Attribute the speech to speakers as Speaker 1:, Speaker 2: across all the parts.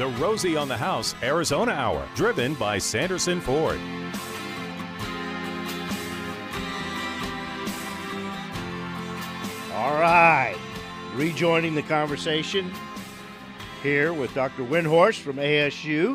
Speaker 1: the Rosie on the House Arizona Hour, driven by Sanderson Ford.
Speaker 2: All right, rejoining the conversation here with Dr. Windhorst from ASU.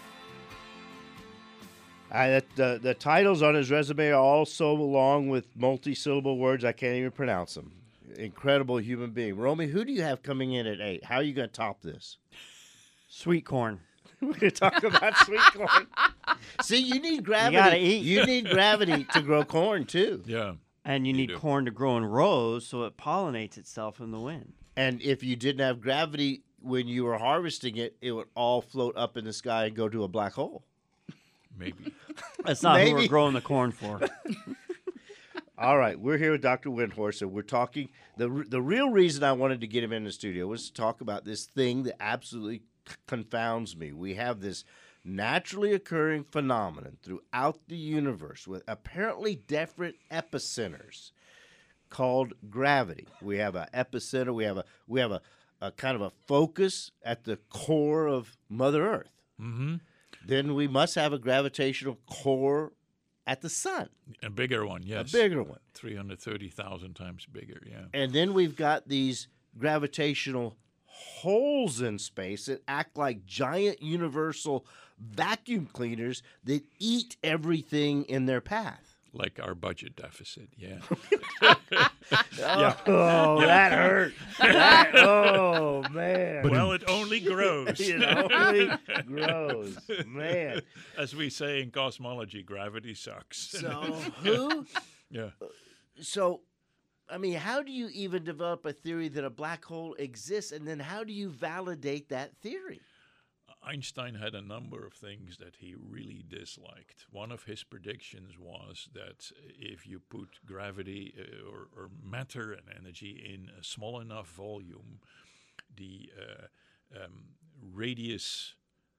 Speaker 2: The titles on his resume are all so long with multi-syllable words I can't even pronounce them. Incredible human being. Romy, who do you have coming in at 8? How are you going to top this?
Speaker 3: Sweet corn.
Speaker 2: We're going to talk about sweet corn. See, you need gravity.
Speaker 3: You gotta eat.
Speaker 2: You need gravity to grow corn, too.
Speaker 4: Yeah.
Speaker 3: And you need corn to grow in rows so it pollinates itself in the wind.
Speaker 2: And if you didn't have gravity when you were harvesting it, it would all float up in the sky and go to a black hole.
Speaker 4: Maybe.
Speaker 3: That's not who
Speaker 2: Maybe.
Speaker 3: we're growing the corn for.
Speaker 2: All right, we're here with Dr. Windhorst, and we're talking. The real reason I wanted to get him in the studio was to talk about this thing that absolutely confounds me. We have this naturally occurring phenomenon throughout the universe with apparently different epicenters called gravity. We have an epicenter. We have a kind of a focus at the core of Mother Earth.
Speaker 4: Mm-hmm.
Speaker 2: Then we must have a gravitational core at the sun.
Speaker 4: A bigger one, yes.
Speaker 2: A bigger one.
Speaker 4: 330,000 times bigger, yeah.
Speaker 2: And then we've got these gravitational holes in space that act like giant universal vacuum cleaners that eat everything in their path.
Speaker 4: Like our budget deficit, yeah.
Speaker 2: Oh, that hurt. Oh, man.
Speaker 4: Well, it only grows.
Speaker 2: It only grows. Man.
Speaker 4: As we say in cosmology, gravity sucks.
Speaker 2: So
Speaker 4: Yeah.
Speaker 2: So, I mean, how do you even develop a theory that a black hole exists, and then how do you validate that theory?
Speaker 4: Einstein had a number of things that he really disliked. One of his predictions was that if you put gravity or matter and energy in a small enough volume, the radius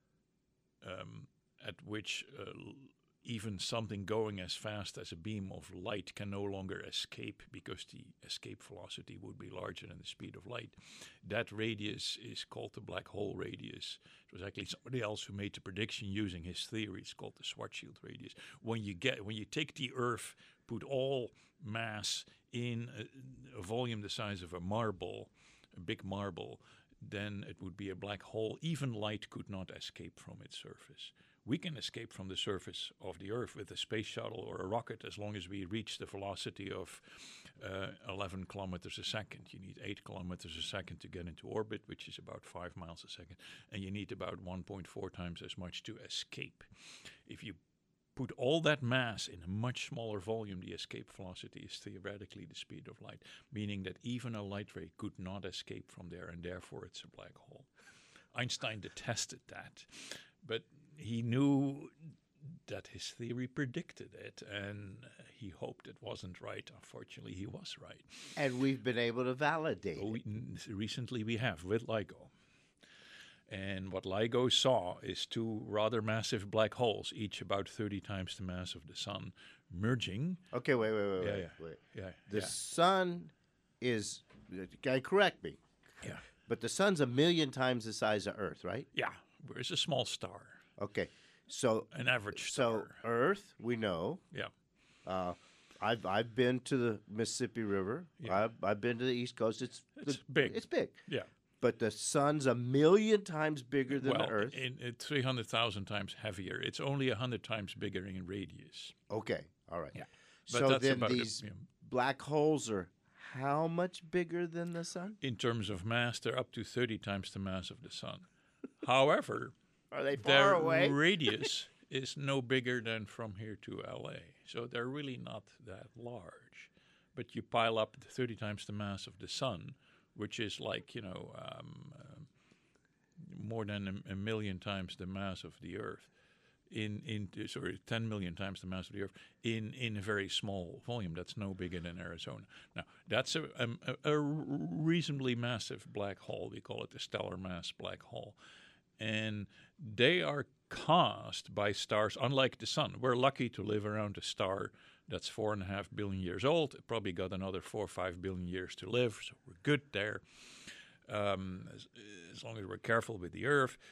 Speaker 4: at which even something going as fast as a beam of light can no longer escape because the escape velocity would be larger than the speed of light. That radius is called the black hole radius. It was actually somebody else who made the prediction using his theory. It's called the Schwarzschild radius. When you take the Earth, put all mass in a volume the size of a marble, a big marble, then it would be a black hole. Even light could not escape from its surface. We can escape from the surface of the Earth with a space shuttle or a rocket as long as we reach the velocity of 11 kilometers a second. You need 8 kilometers a second to get into orbit, which is about 5 miles a second. And you need about 1.4 times as much to escape. If you put all that mass in a much smaller volume, the escape velocity is theoretically the speed of light, meaning that even a light ray could not escape from there, and therefore it's a black hole. Einstein detested that, but he knew that his theory predicted it, and he hoped it wasn't right. Unfortunately, he was right.
Speaker 2: And we've been able to validate it.
Speaker 4: Recently we have, with LIGO. And what LIGO saw is two rather massive black holes, each about 30 times the mass of the sun, merging.
Speaker 2: Okay, wait. The sun is, correct me.
Speaker 4: Yeah.
Speaker 2: But the sun's 1,000,000 times the size of Earth, right?
Speaker 4: Yeah, where's a small star.
Speaker 2: Okay, so
Speaker 4: an average star.
Speaker 2: So Earth, we know.
Speaker 4: Yeah.
Speaker 2: I've been to the Mississippi River.
Speaker 4: Yeah.
Speaker 2: I've been to the East Coast. It's
Speaker 4: big.
Speaker 2: It's big.
Speaker 4: Yeah.
Speaker 2: But the sun's 1,000,000 times bigger than the Earth.
Speaker 4: In 300,000 times heavier. It's only 100 times bigger in radius.
Speaker 2: Okay, all right.
Speaker 4: Yeah.
Speaker 2: So then these black holes are how much bigger than the sun?
Speaker 4: In terms of mass, they're up to 30 times the mass of the sun. However,
Speaker 2: are they far
Speaker 4: their
Speaker 2: away?
Speaker 4: radius is no bigger than from here to LA. So they're really not that large. But you pile up 30 times the mass of the sun, which is like, more than a million times the mass of the Earth, 10 million times the mass of the Earth, in a very small volume. That's no bigger than Arizona. Now, that's a reasonably massive black hole. We call it the stellar mass black hole. And they are caused by stars, unlike the sun. We're lucky to live around a star that's 4.5 billion years old. It probably got another 4 or 5 billion years to live, so we're good there. As long as we're careful with the Earth.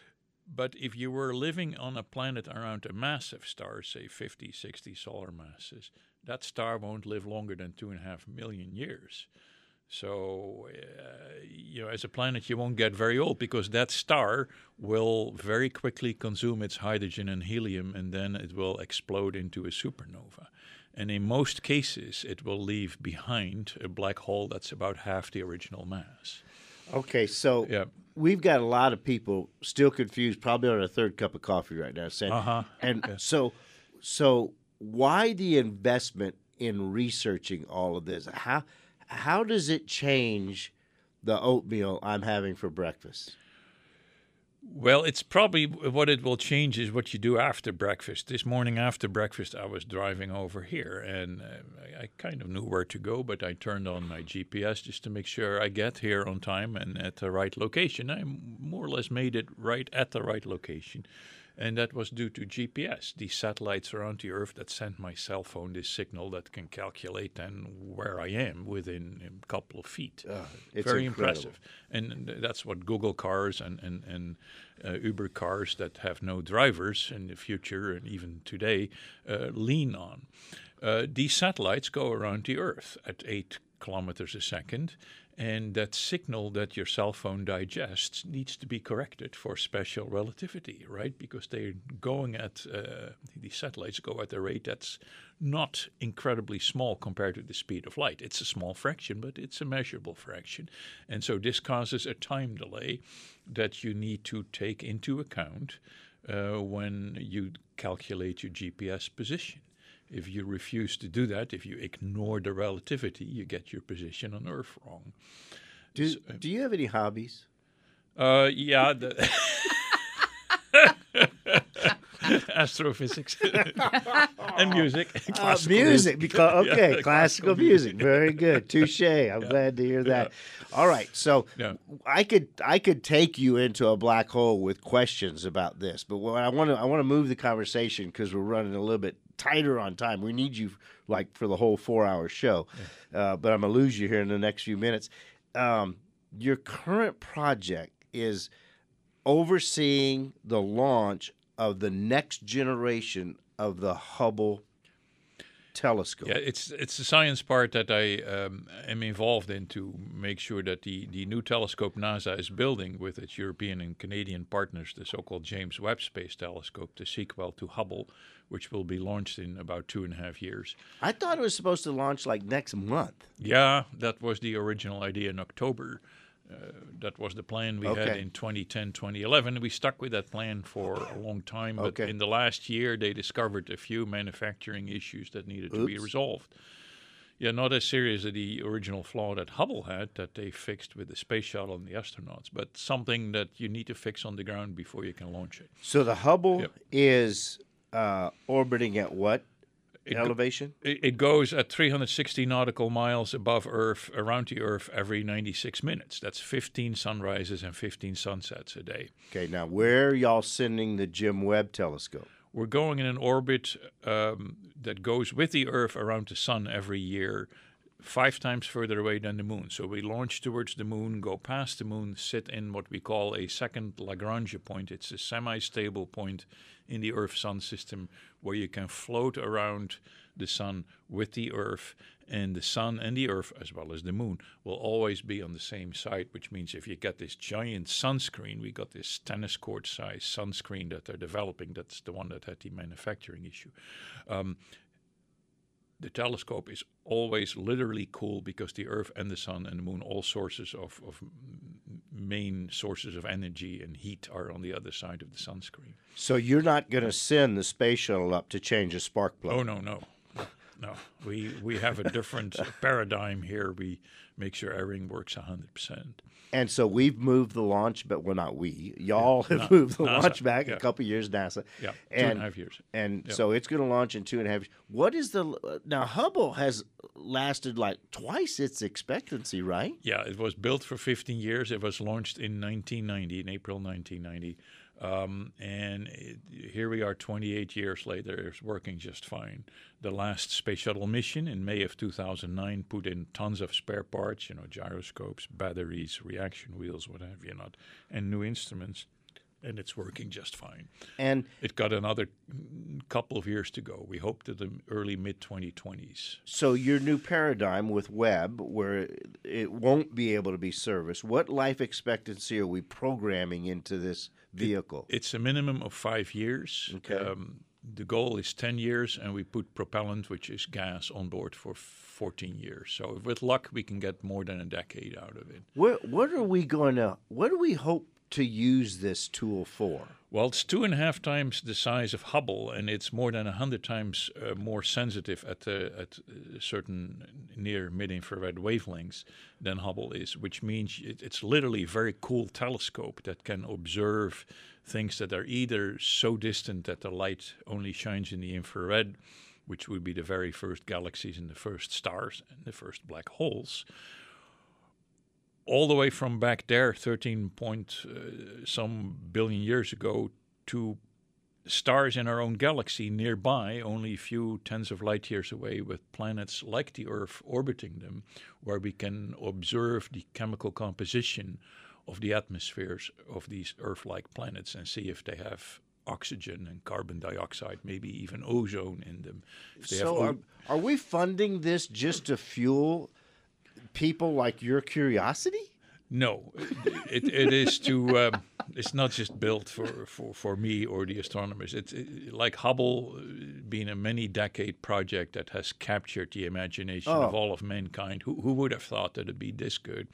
Speaker 4: But if you were living on a planet around a massive star, say 50, 60 solar masses, that star won't live longer than 2.5 million years. So, as a planet, you won't get very old because that star will very quickly consume its hydrogen and helium, and then it will explode into a supernova. And in most cases, it will leave behind a black hole that's about half the original mass.
Speaker 2: Okay, so we've got a lot of people still confused, probably on a third cup of coffee right now, saying, and so why the investment in researching all of this? How does it change the oatmeal I'm having for breakfast?
Speaker 4: Well, it's probably what it will change is what you do after breakfast. This morning after breakfast, I was driving over here, and I kind of knew where to go, but I turned on my GPS just to make sure I get here on time and at the right location. I more or less made it right at the right location. And that was due to GPS, these satellites around the Earth that send my cell phone this signal that can calculate then where I am within a couple of feet.
Speaker 2: It's
Speaker 4: very
Speaker 2: incredible.
Speaker 4: impressive. And that's what Google cars and Uber cars that have no drivers in the future and even today lean on. These satellites go around the Earth at 8 kilometers a second. And that signal that your cell phone digests needs to be corrected for special relativity, right? Because they're going at, these satellites go at a rate that's not incredibly small compared to the speed of light. It's a small fraction, but it's a measurable fraction. And so this causes a time delay that you need to take into account when you calculate your GPS position. If you refuse to do that, if you ignore the relativity, you get your position on Earth wrong.
Speaker 2: Do you have any hobbies?
Speaker 4: Yeah. Astrophysics and music.
Speaker 2: Music, because classical music. Very good. Touche. I'm glad to hear that. All right, so I could take you into a black hole with questions about this, but what I want to move the conversation because we're running a little bit tighter on time. We need you like for the whole 4-hour show, but I'm gonna lose you here in the next few minutes. Your current project is overseeing the launch of the next generation of the Hubble telescope.
Speaker 4: Yeah, it's the science part that I am involved in to make sure that the new telescope NASA is building with its European and Canadian partners, the so-called James Webb Space Telescope, the sequel to Hubble, which will be launched in about 2.5 years.
Speaker 2: I thought it was supposed to launch like next month.
Speaker 4: Yeah, that was the original idea in October. That was the plan we had in 2010, 2011. We stuck with that plan for a long time, but in the last year they discovered a few manufacturing issues that needed to be resolved. Yeah, not as serious as the original flaw that Hubble had that they fixed with the space shuttle and the astronauts, but something that you need to fix on the ground before you can launch it.
Speaker 2: So the Hubble is orbiting at what elevation?
Speaker 4: It goes at 360 nautical miles above Earth, around the Earth, every 96 minutes. That's 15 sunrises and 15 sunsets a day.
Speaker 2: Okay, now where are y'all sending the James Webb telescope?
Speaker 4: We're going in an orbit that goes with the Earth around the sun every year, 5 times further away than the moon. So we launch towards the moon, go past the moon, sit in what we call a second Lagrange point. It's a semi-stable point in the Earth-Sun system where you can float around the sun with the Earth, and the sun and the Earth, as well as the moon, will always be on the same side, which means if you get this giant sunscreen, we got this tennis court size sunscreen that they're developing, that's the one that had the manufacturing issue. The telescope is always literally cool because the Earth and the sun and the moon, all sources of main sources of energy and heat, are on the other side of the sunscreen.
Speaker 2: So you're not going to send the space shuttle up to change a spark plug?
Speaker 4: Oh, no. We have a different paradigm here. We make sure everything works 100%.
Speaker 2: And so we've moved the launch, but not we. Y'all have moved the launch back a couple years, NASA.
Speaker 4: Yeah, 2.5 years.
Speaker 2: And so it's going to launch in 2.5 years. What is now Hubble has lasted like twice its expectancy, right?
Speaker 4: Yeah, it was built for 15 years. It was launched in 1990, in April 1990. Here we are 28 years later. It's working just fine. The last space shuttle mission in May of 2009 put in tons of spare parts, gyroscopes, batteries, reaction wheels, what have you not, and new instruments. and it's working just fine.
Speaker 2: And
Speaker 4: It got another couple of years to go. We hope to the early mid-2020s.
Speaker 2: so your new paradigm with Webb, where it won't be able to be serviced, what life expectancy are we programming into this vehicle?
Speaker 4: It's a minimum of 5 years.
Speaker 2: Okay.
Speaker 4: The goal is 10 years, and we put propellant, which is gas, on board for 14 years. So with luck, we can get more than a decade out of it.
Speaker 2: What do we hope to use this tool for?
Speaker 4: Well, it's 2.5 times the size of Hubble, and it's more than 100 times more sensitive at certain near mid-infrared wavelengths than Hubble is, which means it's literally a very cool telescope that can observe things that are either so distant that the light only shines in the infrared, which would be the very first galaxies and the first stars and the first black holes, all the way from back there, 13 point some billion years ago, to stars in our own galaxy nearby, only a few tens of light years away, with planets like the Earth orbiting them, where we can observe the chemical composition of the atmospheres of these Earth-like planets and see if they have oxygen and carbon dioxide, maybe even ozone in them. If they
Speaker 2: So are we funding this just to fuel people like your curiosity?
Speaker 4: No, it is to. It's not just built for me or the astronomers. It's like Hubble, being a many-decade project that has captured the imagination of all of mankind. Who would have thought that it'd be this good?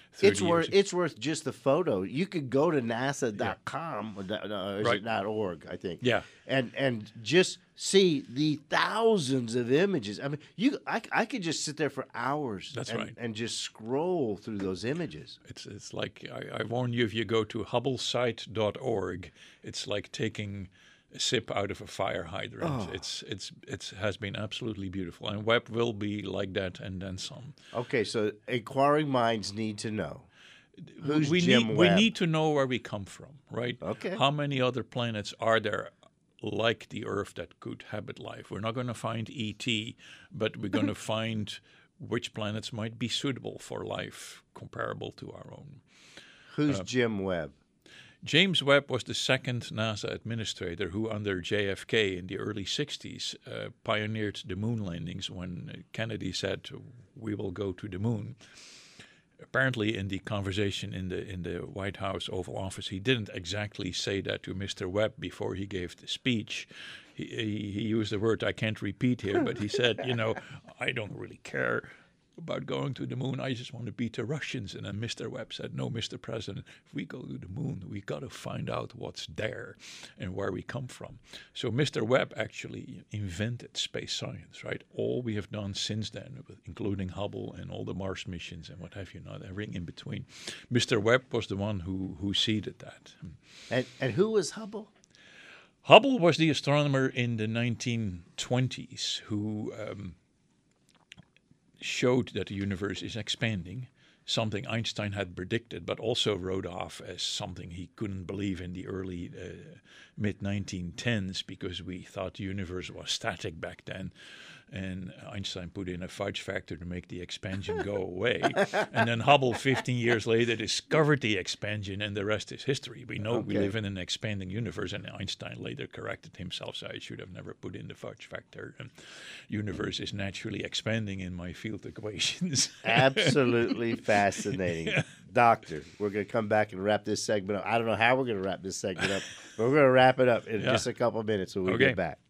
Speaker 2: It's worth just the photo. You could go to NASA.com or is
Speaker 4: Right.
Speaker 2: it .org, I think.
Speaker 4: Yeah.
Speaker 2: And just see the thousands of images. I mean, I could just sit there for hours.
Speaker 4: That's
Speaker 2: and,
Speaker 4: right.
Speaker 2: and just scroll through those images.
Speaker 4: It's like I warn you, if you go to hubblesite.org, it's like taking a sip out of a fire hydrant. It has been absolutely beautiful, and Webb will be like that and then some.
Speaker 2: Okay, so inquiring minds need to know. Who's
Speaker 4: we
Speaker 2: Jim
Speaker 4: need
Speaker 2: Webb?
Speaker 4: we need to know where we come from, right?
Speaker 2: Okay.
Speaker 4: How many other planets are there like the Earth that could habit life? We're not going to find ET, but we're going to find which planets might be suitable for life comparable to our own.
Speaker 2: Who's Jim Webb?
Speaker 4: James Webb was the second NASA administrator who, under JFK in the early 60s, pioneered the moon landings when Kennedy said, "We will go to the moon." Apparently, in the conversation in the White House Oval Office, he didn't exactly say that to Mr. Webb before he gave the speech. He used a word I can't repeat here, but he said, "I don't really care about going to the moon. I just want to beat the Russians." And then Mr. Webb said, "No, Mr. President, if we go to the moon, we got to find out what's there and where we come from." So Mr. Webb actually invented space science, right? All we have done since then, including Hubble and all the Mars missions and what have you, not everything in between. Mr. Webb was the one who seeded that.
Speaker 2: And who was Hubble?
Speaker 4: Hubble was the astronomer in the 1920s who showed that the universe is expanding, something Einstein had predicted, but also wrote off as something he couldn't believe in the early mid-1910s because we thought the universe was static back then. And Einstein put in a fudge factor to make the expansion go away. And then Hubble, 15 years later, discovered the expansion, and the rest is history. We know we live in an expanding universe, and Einstein later corrected himself, so I should have never put in the fudge factor. And universe is naturally expanding in my field equations.
Speaker 2: Absolutely fascinating. Doctor, we're going to come back and wrap this segment up. I don't know how we're going to wrap this segment up, but we're going to wrap it up in just a couple minutes when we get back.